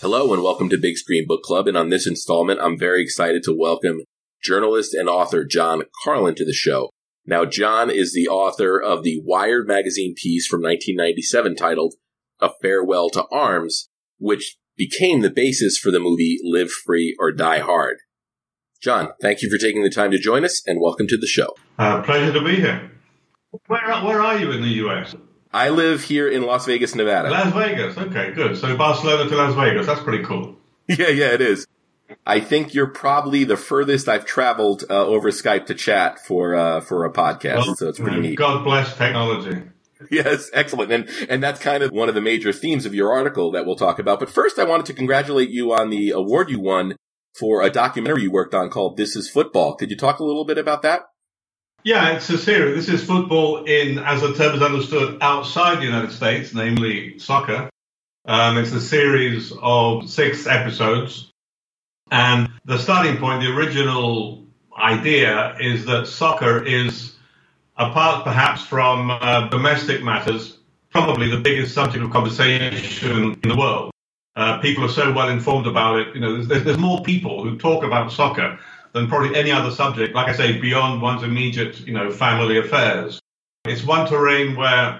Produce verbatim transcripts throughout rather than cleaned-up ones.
Hello and welcome to Big Screen Book Club, and on this installment, I'm very excited to welcome journalist and author John Carlin to the show. Now, John is the author of the Wired magazine piece from nineteen ninety-seven titled A Farewell to Arms, which became the basis for the movie Live Free or Die Hard. John, thank you for taking the time to join us, and welcome to the show. Uh, pleasure to be here. Where, where are you in the U S? I live here in Las Vegas, Nevada. Las Vegas, okay, good. So Barcelona to Las Vegas, that's pretty cool. Yeah, yeah, it is. I think you're probably the furthest I've traveled uh, over Skype to chat for uh, for a podcast, well, so it's pretty neat. God bless technology. Yes, excellent. And and that's kind of one of the major themes of your article that we'll talk about. But first, I wanted to congratulate you on the award you won for a documentary you worked on called This Is Football. Could you talk a little bit about that? Yeah, it's a series. This is football in, as the term is understood, outside the United States, namely soccer. Um, it's a series of six episodes. And the starting point, the original idea is that soccer is, apart perhaps from uh, domestic matters, probably the biggest subject of conversation in the world. Uh, people are so well informed about it. You know, there's, there's more people who talk about soccer than probably any other subject, like I say, beyond one's immediate, you know, family affairs. It's one terrain where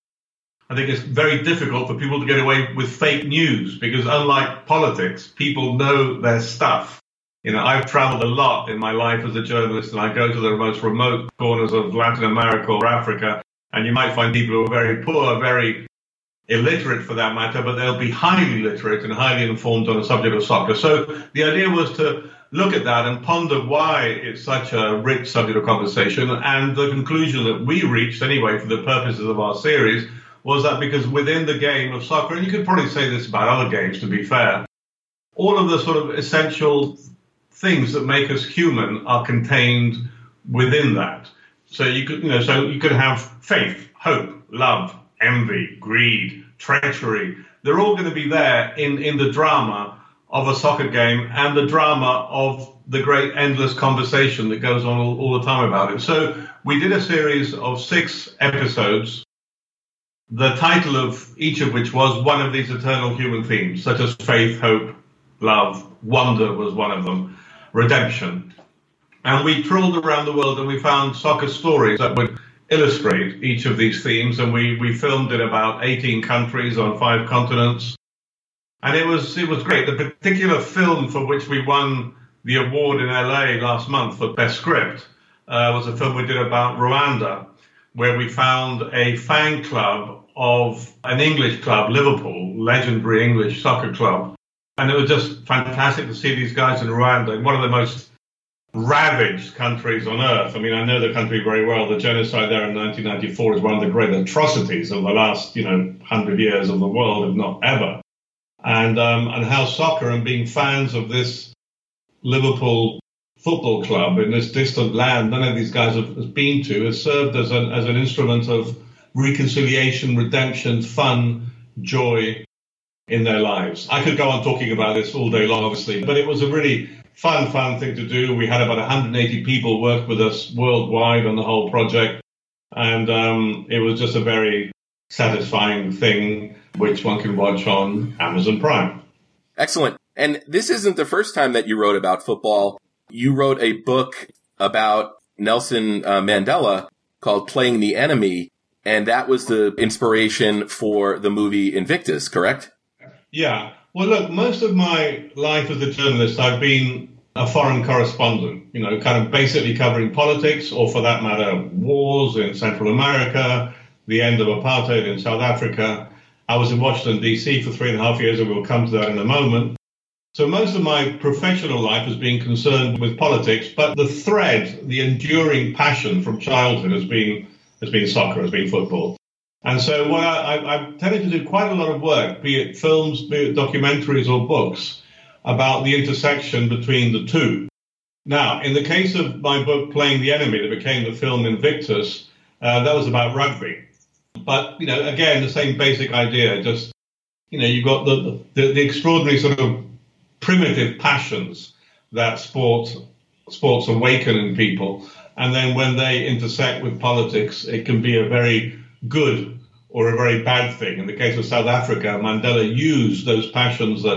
I think it's very difficult for people to get away with fake news because unlike politics, people know their stuff. You know, I've traveled a lot in my life as a journalist and I go to the most remote corners of Latin America or Africa, and you might find people who are very poor, very illiterate for that matter, but they'll be highly literate and highly informed on the subject of soccer. So the idea was to look at that and ponder why it's such a rich subject of conversation. And the conclusion that we reached, anyway, for the purposes of our series, was that because within the game of soccer, and you could probably say this about other games, to be fair, all of the sort of essential things that make us human are contained within that. So you could, you know, so you could have faith, hope, love, envy, greed, treachery. They're all going to be there in, in the drama of a soccer game and the drama of the great endless conversation that goes on all, all the time about it. So we did a series of six episodes, the title of each of which was one of these eternal human themes, such as faith, hope, love, wonder was one of them, redemption. And we trawled around the world and we found soccer stories that would illustrate each of these themes. And we, we filmed in about eighteen countries on five continents. And it was it was great. The particular film for which we won the award in L A last month for Best Script uh, was a film we did about Rwanda, where we found a fan club of an English club, Liverpool, legendary English soccer club. And it was just fantastic to see these guys in Rwanda, in one of the most ravaged countries on earth. I mean, I know the country very well. The genocide there in nineteen ninety-four is one of the great atrocities of the last, you know, hundred years of the world, if not ever. And um, and how soccer and being fans of this Liverpool football club in this distant land none of these guys have, have been to has served as an, as an instrument of reconciliation, redemption, fun, joy in their lives. I could go on talking about this all day long, obviously, but it was a really fun, fun thing to do. We had about one hundred eighty people work with us worldwide on the whole project. And um, it was just a very satisfying thing, which one can watch on Amazon Prime. Excellent. And this isn't the first time that you wrote about football. You wrote a book about Nelson uh, Mandela called Playing the Enemy, and that was the inspiration for the movie Invictus, correct? Yeah. Well, look, most of my life as a journalist, I've been a foreign correspondent, you know, kind of basically covering politics, or for that matter, wars in Central America, the end of apartheid in South Africa. I was in Washington, D C for three and a half years, and we'll come to that in a moment. So most of my professional life has been concerned with politics, but the thread, the enduring passion from childhood has been has been soccer, has been football. And so what I, I, I've tended to do quite a lot of work, be it films, be it documentaries or books, about the intersection between the two. Now, in the case of my book, Playing the Enemy, that became the film Invictus, uh, that was about rugby. But, you know, again, the same basic idea, just, you know, you've got the, the, the extraordinary sort of primitive passions that sport, sports awaken in people. And then when they intersect with politics, it can be a very good or a very bad thing. In the case of South Africa, Mandela used those passions that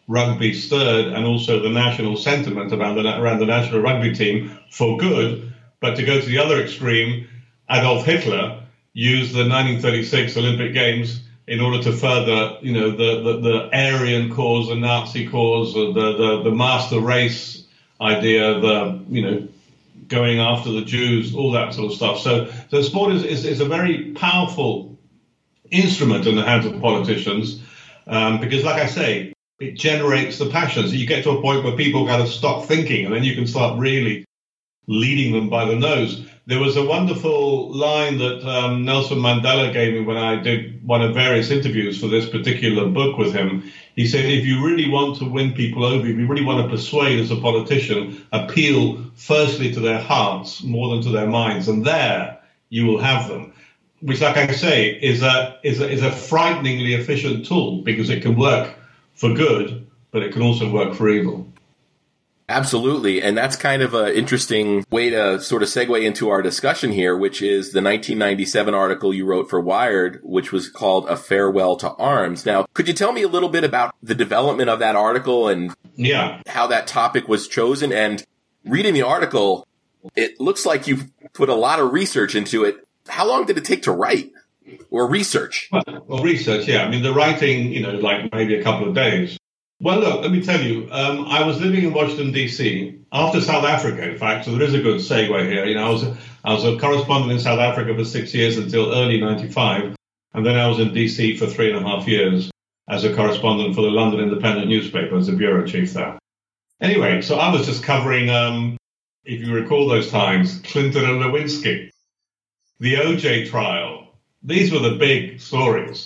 rugby stirred and also the national sentiment around the, around the national rugby team for good. But to go to the other extreme, Adolf Hitler used the nineteen thirty-six Olympic Games in order to further, you know, the, the, the Aryan cause, the Nazi cause, the, the, the master race idea, the, you know, going after the Jews, all that sort of stuff. So, so sport is, is, is a very powerful instrument in the hands of politicians um, because, like I say, it generates the passion. So you get to a point where people got to stop thinking, and then you can start really leading them by the nose. There was a wonderful line that um, Nelson Mandela gave me when I did one of various interviews for this particular book with him. He said, if you really want to win people over, if you really want to persuade as a politician, appeal firstly to their hearts more than to their minds, and there you will have them. Which, like I say, is a, is a, is a frighteningly efficient tool because it can work for good, but it can also work for evil. Absolutely. And that's kind of an interesting way to sort of segue into our discussion here, which is the nineteen ninety-seven article you wrote for Wired, which was called A Farewell to Arms. Now, could you tell me a little bit about the development of that article and yeah. how that topic was chosen? And reading the article, it looks like you've put a lot of research into it. How long did it take to write or research? Well, well research, yeah. I mean, the writing, you know, like maybe a couple of days. Well, look, let me tell you, um, I was living in Washington, D C after South Africa, in fact, so there is a good segue here. You know, I was, a, I was a correspondent in South Africa for six years until early ninety-five, and then I was in D C for three and a half years as a correspondent for the London Independent newspaper as a bureau chief there. Anyway, so I was just covering, um, if you recall those times, Clinton and Lewinsky, the O J trial. These were the big stories.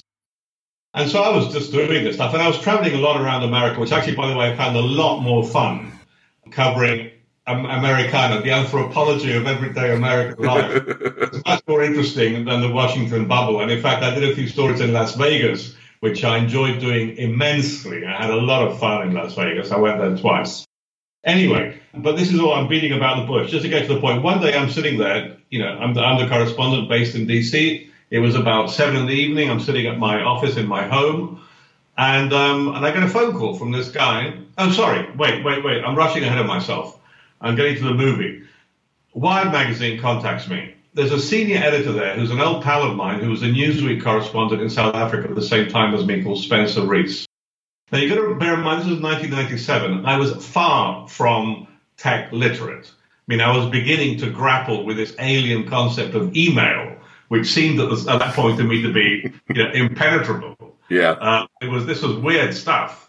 And so I was just doing this stuff, and I was traveling a lot around America, which actually, by the way, I found a lot more fun covering um, Americana, the anthropology of everyday American life. It's much more interesting than the Washington bubble. And in fact, I did a few stories in Las Vegas, which I enjoyed doing immensely. I had a lot of fun in Las Vegas. I went there twice. Anyway, but this is all I'm beating about the bush. Just to get to the point, one day I'm sitting there, you know, I'm the, I'm the correspondent based in D C. It was about seven in the evening. I'm sitting at my office in my home, and um, and I get a phone call from this guy. Oh, sorry. Wait, wait, wait. I'm rushing ahead of myself. I'm getting to the movie. Wired magazine contacts me. There's a senior editor there who's an old pal of mine who was a Newsweek correspondent in South Africa at the same time as me, called Spencer Rees. Now, you've got to bear in mind, this was nineteen ninety-seven. I was far from tech literate. I mean, I was beginning to grapple with this alien concept of email, which seemed at, the, at that point to me to be, you know, impenetrable. Yeah. Uh, it was, this was weird stuff.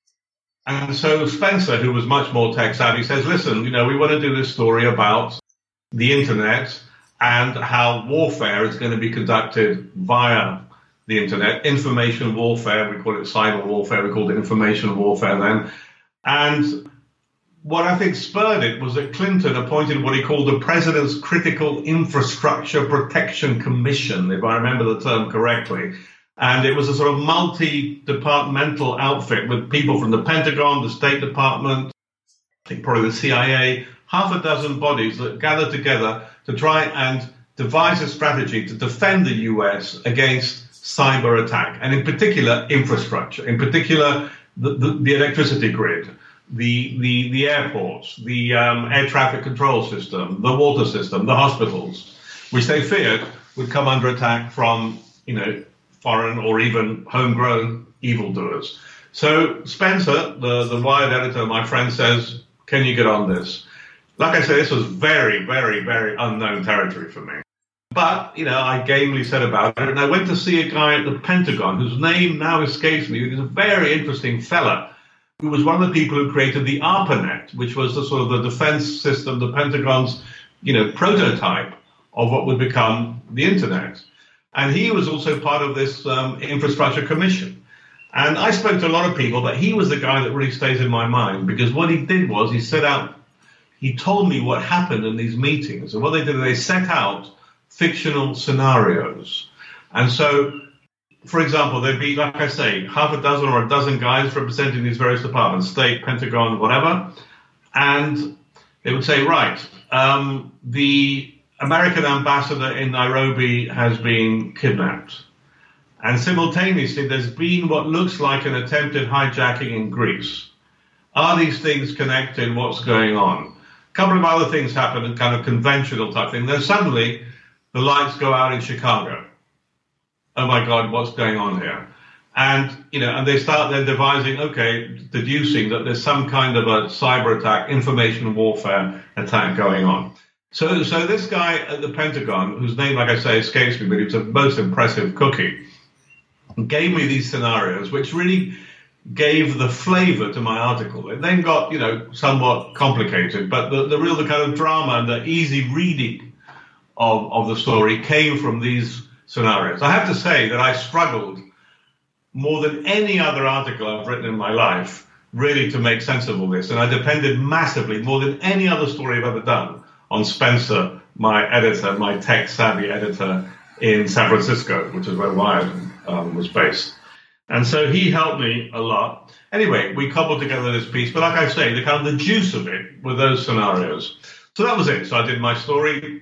And so Spencer, who was much more tech savvy, says, listen, you know, we want to do this story about the internet and how warfare is going to be conducted via the internet. Information warfare, we call it cyber warfare, we called it information warfare then. And what I think spurred it was that Clinton appointed what he called the President's Critical Infrastructure Protection Commission, if I remember the term correctly. And it was a sort of multi-departmental outfit with people from the Pentagon, the State Department, I think probably the C I A, half a dozen bodies that gathered together to try and devise a strategy to defend the U S against cyber attack, and in particular, infrastructure, in particular, the, the, the electricity grid. The, the, the airports, the um, air traffic control system, the water system, the hospitals, which they feared would come under attack from, you know, foreign or even homegrown evildoers. So Spencer, the, the Wired editor, my friend, says, can you get on this? Like I said, this was very, very, very unknown territory for me. But, you know, I gamely said about it, and I went to see a guy at the Pentagon whose name now escapes me. He's a very interesting fella, who was one of the people who created the ARPANET, which was the sort of the defense system, the Pentagon's, you know, prototype of what would become the internet. And he was also part of this um, infrastructure commission. And I spoke to a lot of people, but he was the guy that really stays in my mind, because what he did was he set out, he told me what happened in these meetings. And what they did, they set out fictional scenarios. And so, for example, there'd be, like I say, half a dozen or a dozen guys representing these various departments, state, Pentagon, whatever. And they would say, right, um, the American ambassador in Nairobi has been kidnapped. And simultaneously, there's been what looks like an attempted hijacking in Greece. Are these things connected? What's going on? A couple of other things happen, kind of conventional type thing. Then suddenly, the lights go out in Chicago. Oh my God, what's going on here? And, you know, and they start then devising, okay, deducing that there's some kind of a cyber attack, information warfare attack going on. So, so this guy at the Pentagon, whose name, like I say, escapes me, but he was a most impressive cookie, gave me these scenarios, which really gave the flavor to my article. It then got, you know, somewhat complicated, but the, the real, the kind of drama and the easy reading of, of the story came from these scenarios. I have to say that I struggled more than any other article I've written in my life, really, to make sense of all this. And I depended massively, more than any other story I've ever done, on Spencer, my editor, my tech-savvy editor in San Francisco, which is where Wired um, was based. And so he helped me a lot. Anyway, we cobbled together this piece. But like I say, the kind of the juice of it were those scenarios. So that was it. So I did my story.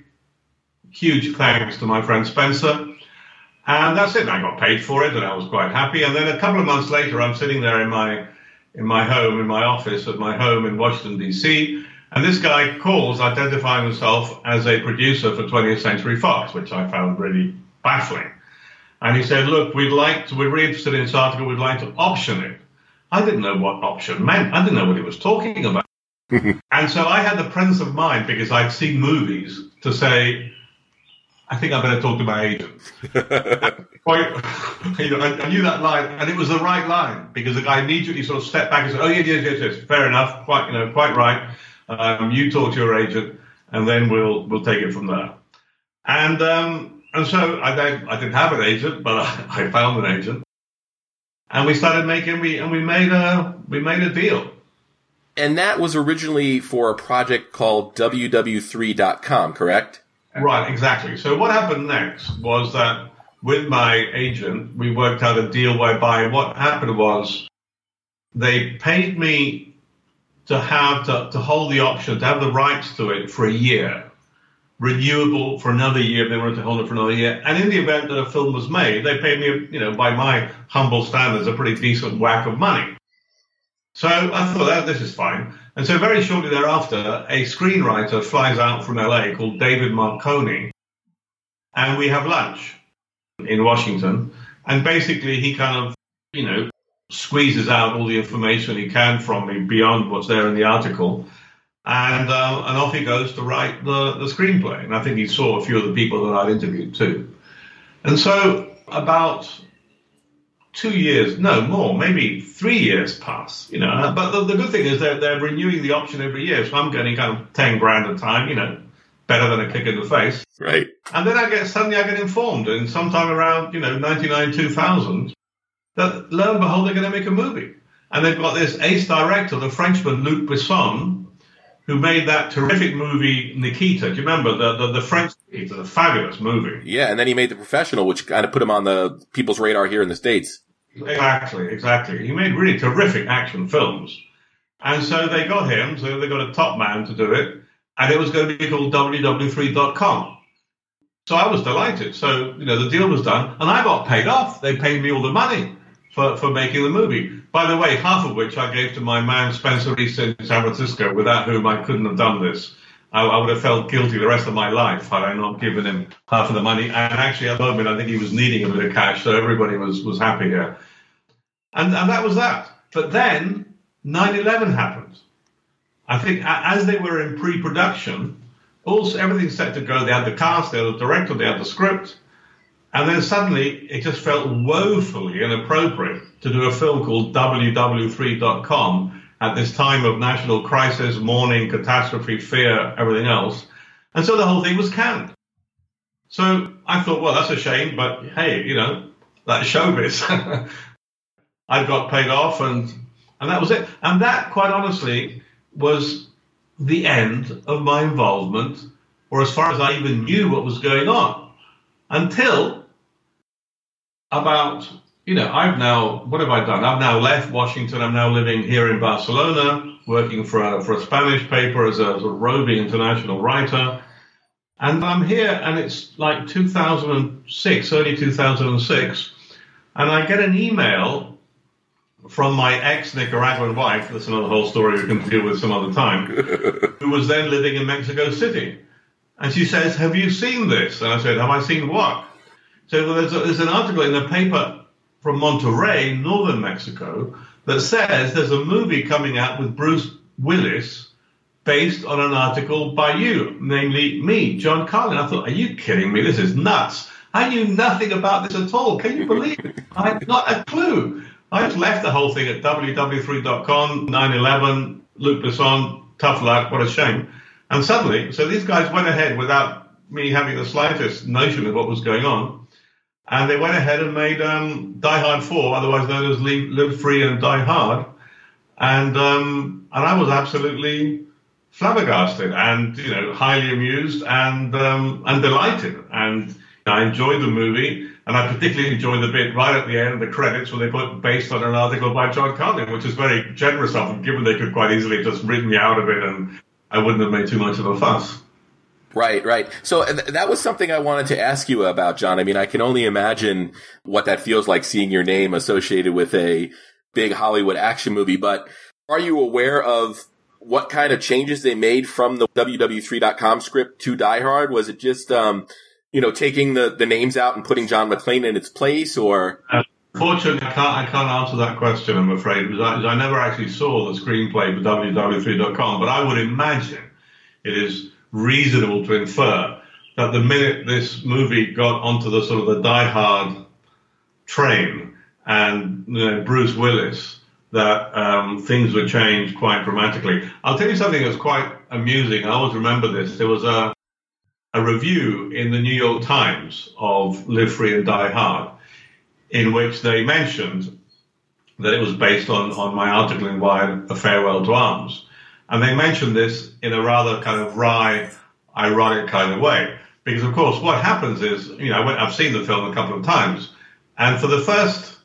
Huge thanks to my friend Spencer. And that's it. I got paid for it, and I was quite happy. And then a couple of months later, I'm sitting there in my in my home, in my office at my home in Washington, D C, and this guy calls, identifying himself as a producer for twentieth Century Fox, which I found really baffling. And he said, look, we'd like to, we're really interested in this article, we'd like to option it. I didn't know what option meant. I didn't know what he was talking about. And so I had the presence of mind, because I'd seen movies, to say, I think I better talk to my agent. Quite, you know, I, I knew that line, and it was the right line, because the guy immediately sort of stepped back and said, "Oh, yes, yes, yes, yes, fair enough, quite, you know, quite right. Um, you talk to your agent, and then we'll we'll take it from there." And um, and so I then I didn't have an agent, but I, I found an agent, and we started making we and we made a we made a deal. And that was originally for a project called W W three dot com, correct? Right, exactly. So what happened next was that with my agent, we worked out a deal whereby what happened was they paid me to have to, to hold the option, to have the rights to it for a year, renewable for another year. They wanted to hold it for another year. And in the event that a film was made, they paid me, you know, by my humble standards, a pretty decent whack of money. So I thought, that this is fine. And so very shortly thereafter, a screenwriter flies out from L A called David Marconi, and we have lunch in Washington. And basically he kind of, you know, squeezes out all the information he can from me beyond what's there in the article. And uh, and off he goes to write the, the screenplay. And I think he saw a few of the people that I'd interviewed too. And so about two years, no more, maybe three years pass, you know. But the, the good thing is they're, they're renewing the option every year. So I'm getting kind of ten grand a time, you know, better than a kick in the face. Right. And then I get, suddenly I get informed, and sometime around, you know, ninety-nine, two thousand, that lo and behold, they're going to make a movie. And they've got this ace director, the Frenchman Luc Besson, who made that terrific movie Nikita. Do you remember the, the, the French Nikita, the fabulous movie? Yeah, and then he made The Professional, which kind of put him on the people's radar here in the States. Exactly, exactly. He made really terrific action films. And so they got him, so they got a top man to do it, and it was going to be called W W three dot com. So I was delighted. So, you know, the deal was done, and I got paid off. They paid me all the money for, for making the movie. By the way, half of which I gave to my man Spencer Reese in San Francisco, without whom I couldn't have done this. I, I would have felt guilty the rest of my life had I not given him half of the money. And actually, at the moment, I think he was needing a bit of cash, so everybody was, was happy here. And, and that was that. But then nine eleven happened. I think as they were in pre-production, also everything's set to go. They had the cast, they had the director, they had the script. And then suddenly it just felt woefully inappropriate to do a film called W W three dot com at this time of national crisis, mourning, catastrophe, fear, everything else. And so the whole thing was canned. So I thought, well, that's a shame, but hey, you know, that's showbiz. I got paid off, and and that was it. And that, quite honestly, was the end of my involvement, or as far as I even knew what was going on, until about, you know, I've now, what have I done? I've now left Washington. I'm now living here in Barcelona, working for a, for a Spanish paper as a sort of roving international writer. And I'm here, and it's like two thousand six, early two thousand six, And I get an email from my ex-Nicaraguan wife, that's another whole story we can deal with some other time, who was then living in Mexico City. And she says, have you seen this? And I said, have I seen what? So well, there's, a, there's an article in the paper from Monterrey, northern Mexico, that says there's a movie coming out with Bruce Willis based on an article by you, namely me, John Carlin. I thought, are you kidding me? This is nuts. I knew nothing about this at all. Can you believe it? I had not a clue. I just left the whole thing at W W three dot com, nine eleven, Luc Besson, tough luck, what a shame. And suddenly, so these guys went ahead without me having the slightest notion of what was going on. And they went ahead and made um, Die Hard four, otherwise known as Live, Live Free and Die Hard. And um, and I was absolutely flabbergasted and, you know, highly amused and um, and delighted. And I enjoyed the movie, and I particularly enjoyed the bit right at the end, the credits, where they put based on an article by John Carlin, which is very generous of them, given they could quite easily have just written me out of it and I wouldn't have made too much of a fuss. Right, right. So th- that was something I wanted to ask you about, John. I mean, I can only imagine what that feels like, seeing your name associated with a big Hollywood action movie. But are you aware of what kind of changes they made from the W W three dot com script to Die Hard? Was it just, um, you know, taking the, the names out and putting John McClane in its place, or? Uh, Fortunately, I can't, I can't answer that question, I'm afraid, because I, I never actually saw the screenplay for W W three dot com, but I would imagine it is reasonable to infer that the minute this movie got onto the sort of the Die Hard train and, you know, Bruce Willis, that um, things would change quite dramatically. I'll tell you something that's quite amusing. I always remember this. There was a, a review in the New York Times of Live Free and Die Hard, in which they mentioned that it was based on, on my article in Wired, A Farewell to Arms. And they mentioned this in a rather kind of wry, ironic kind of way. Because, of course, what happens is, you know, I've seen the film a couple of times, and for the first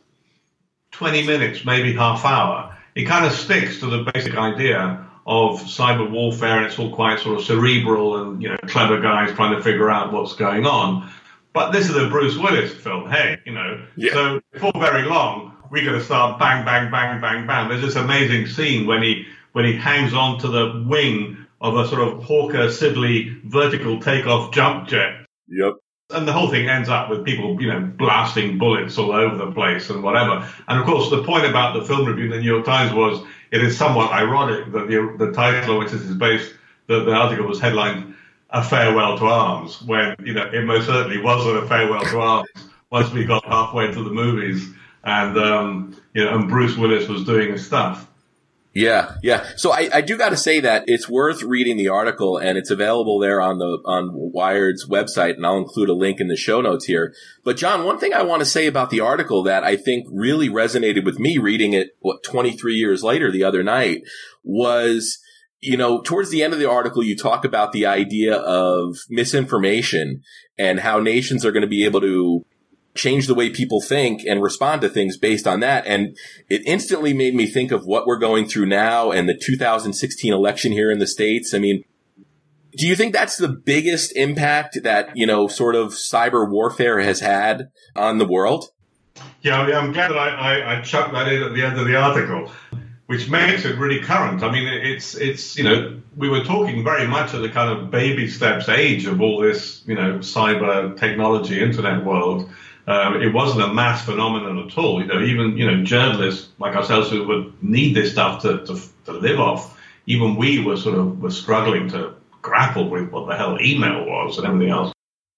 twenty minutes, maybe half hour, it kind of sticks to the basic idea of cyber warfare, and it's all quite sort of cerebral and, you know, clever guys trying to figure out what's going on. But this is a Bruce Willis film, hey, you know. Yeah. So before very long, we're going to start bang, bang, bang, bang, bang. There's this amazing scene when he when he hangs on to the wing of a sort of Hawker Siddeley vertical takeoff jump jet. Yep. And the whole thing ends up with people, you know, blasting bullets all over the place and whatever. And, of course, the point about the film review in the New York Times was it is somewhat ironic that the, the title, which is based, the, the article was headlined, A Farewell to Arms, when, you know, it most certainly wasn't a farewell to arms once we got halfway through the movies and, um, you know, and Bruce Willis was doing his stuff. Yeah, yeah. So I, I do got to say that it's worth reading the article, and it's available there on the on Wired's website, and I'll include a link in the show notes here. But John, one thing I want to say about the article that I think really resonated with me reading it, what, twenty-three years later the other night, was, you know, towards the end of the article, you talk about the idea of misinformation and how nations are going to be able to change the way people think and respond to things based on that. And it instantly made me think of what we're going through now and the two thousand sixteen election here in the States. I mean, do you think that's the biggest impact that, you know, sort of cyber warfare has had on the world? Yeah, I'm glad that I, I, I chucked that in at the end of the article, which makes it really current. I mean, it's, it's, you know, we were talking very much at the kind of baby steps age of all this, you know, cyber technology, internet world. Um, it wasn't a mass phenomenon at all. You know, even, you know, journalists like ourselves who would need this stuff to, to, to live off, even we were sort of were struggling to grapple with what the hell email was and everything else.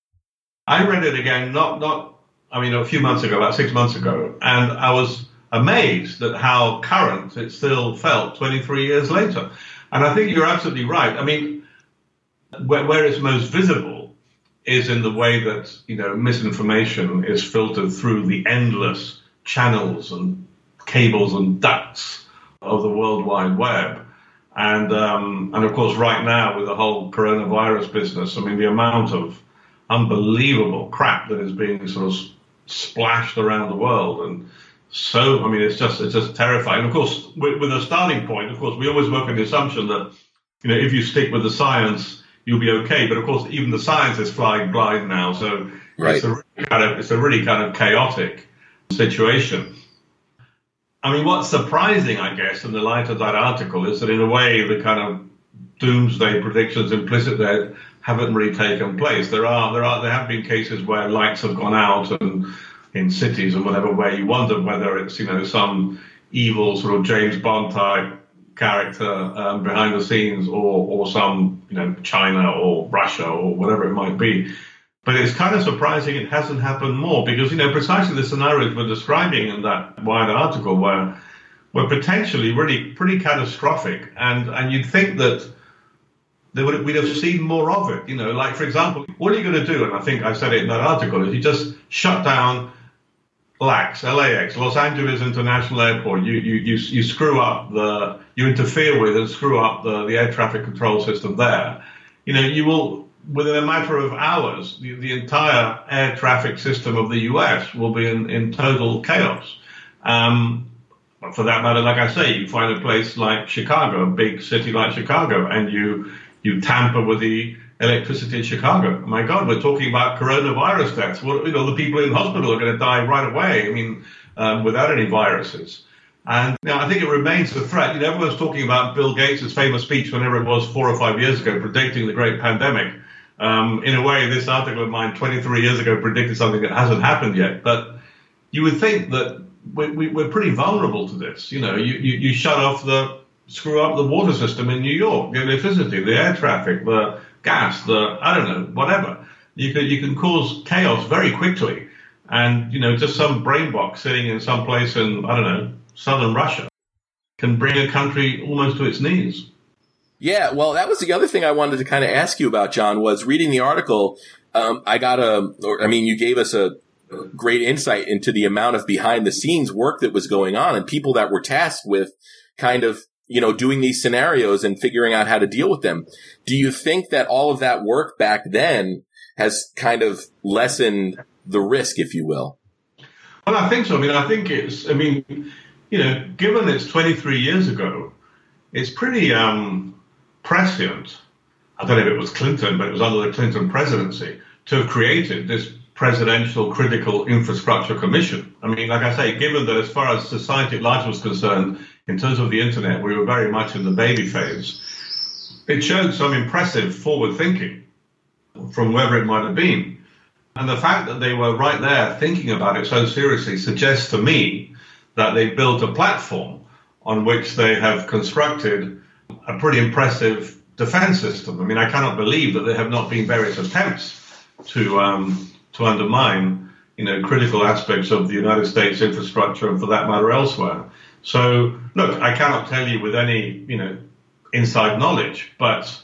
I read it again, not, not, I mean, a few months ago, about six months ago, and I was amazed at how current it still felt twenty-three years later. And I think you're absolutely right. I mean, where, where it's most visible is in the way that, you know, misinformation is filtered through the endless channels and cables and ducts of the World Wide Web. And, um, and of course, right now with the whole coronavirus business, I mean, the amount of unbelievable crap that is being sort of splashed around the world. And so, I mean, it's just, it's just terrifying. Of course, with, with a starting point, of course, we always work on the assumption that, you know, if you stick with the science, you'll be okay. But of course, even the science is flying blind now. So right. it's, a really kind of, it's a really kind of chaotic situation. I mean, what's surprising, I guess, in the light of that article is that in a way the kind of doomsday predictions implicit there haven't really taken place. There are, there are, there have been cases where lights have gone out and in cities and whatever, where you wonder whether it's, you know, some evil sort of James Bond type character um, behind the scenes, or, or some, you know, China or Russia or whatever it might be. But it's kind of surprising it hasn't happened more, because, you know, precisely the scenarios we're describing in that Wired article were, were potentially really pretty catastrophic. And, and you'd think that they would, we'd have seen more of it. You know, like, for example, what are you going to do? And I think I said it in that article, is you just shut down L A X, L A X, Los Angeles International Airport. You, you, you, you screw up the, you interfere with and screw up the, the air traffic control system there. You know, you will, within a matter of hours, the, the entire air traffic system of the U S will be in, in total chaos. Um, but for that matter, like I say, you find a place like Chicago, a big city like Chicago, and you you tamper with the electricity in Chicago. My God, we're talking about coronavirus deaths. Well, you know, the people in hospital are going to die right away. I mean, um, without any viruses. And you know, I think it remains a threat. You know, everyone's talking about Bill Gates' famous speech, whenever it was four or five years ago, predicting the great pandemic. Um, in a way, this article of mine twenty-three years ago predicted something that hasn't happened yet. But you would think that we, we, we're pretty vulnerable to this. You know, you, you, you shut off the, screw up the water system in New York, the electricity, the air traffic, the gas, the, I don't know, whatever. You can, you can cause chaos very quickly. And, you know, just some brain box sitting in some place in, I don't know, southern Russia can bring a country almost to its knees. Yeah, well, that was the other thing I wanted to kind of ask you about, John, was reading the article. Um, I got a, or, I mean, you gave us a great insight into the amount of behind the scenes work that was going on and people that were tasked with kind of, you know, doing these scenarios and figuring out how to deal with them. Do you think that all of that work back then has kind of lessened the risk, if you will? Well, I think so. I mean, I think it's, I mean, you know, given it's twenty-three years ago, it's pretty um, prescient. I don't know if it was Clinton, but it was under the Clinton presidency to have created this presidential critical infrastructure commission. I mean, like I say, given that as far as society at large was concerned, in terms of the internet, we were very much in the baby phase. It showed some impressive forward thinking from wherever it might have been. And the fact that they were right there thinking about it so seriously suggests to me that they built a platform on which they have constructed a pretty impressive defense system. I mean, I cannot believe that there have not been various attempts to um, to undermine, you know, critical aspects of the United States infrastructure and, for that matter, elsewhere. So, look, I cannot tell you with any, you know, inside knowledge, but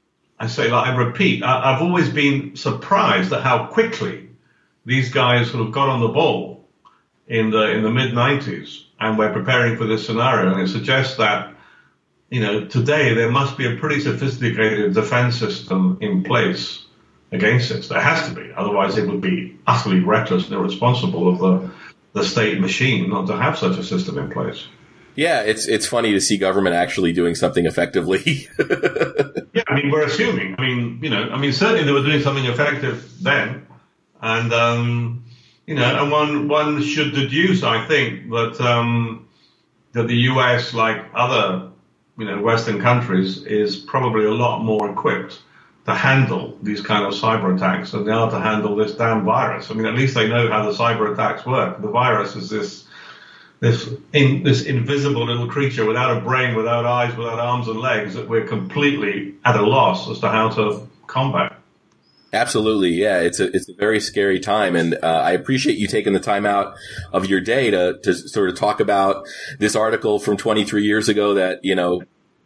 I say, like I repeat, I, I've always been surprised at how quickly these guys sort of got on the ball in the in the mid nineties, and we're preparing for this scenario. And it suggests that, you know, today there must be a pretty sophisticated defense system in place against this. There has to be. Otherwise, it would be utterly reckless and irresponsible of the, the state machine not to have such a system in place. Yeah, it's it's funny to see government actually doing something effectively. Yeah, I mean, we're assuming. I mean, you know, I mean, certainly they were doing something effective then. And, um, you know, and one one should deduce, I think, that um, that the U S, like other, you know, Western countries, is probably a lot more equipped to handle these kind of cyber attacks than they are to handle this damn virus. I mean, at least they know how the cyber attacks work. The virus is this this in, this invisible little creature without a brain, without eyes, without arms and legs that we're completely at a loss as to how to combat. Absolutely, yeah. It's a it's a very scary time, and uh, I appreciate you taking the time out of your day to to sort of talk about this article from twenty-three years ago that, you know,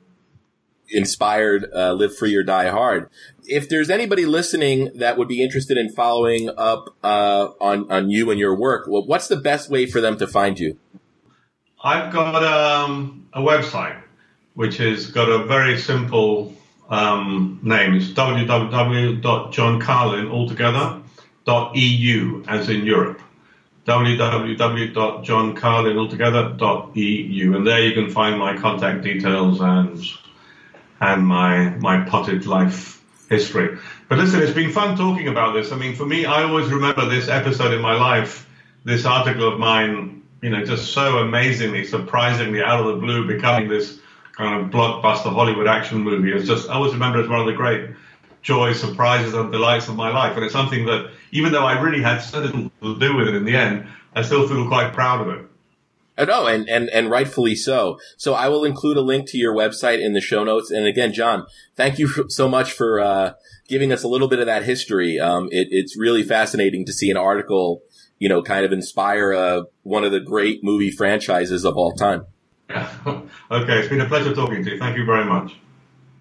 inspired uh, Live Free or Die Hard. If there's anybody listening that would be interested in following up uh, on on you and your work, well, what's the best way for them to find you? I've got um, a website which has got a very simple um, name. It's w w w dot john carlin altogether dot e u, as in Europe. w w w dot john carlin altogether dot e u, and there you can find my contact details and and my my potted life history. But listen, it's been fun talking about this. I mean, for me, I always remember this episode in my life this article of mine, you know, just so amazingly, surprisingly, out of the blue, becoming this kind of blockbuster Hollywood action movie. It's just, I always remember it as one of the great joys, surprises, and delights of my life. And it's something that, even though I really had so little to do with it in the end, I still feel quite proud of it. Oh, no, and, and, and rightfully so. So I will include a link to your website in the show notes. And again, John, thank you so much for uh, giving us a little bit of that history. Um, it, it's really fascinating to see an article, you know, kind of inspire uh, one of the great movie franchises of all time. Okay, it's been a pleasure talking to you. Thank you very much.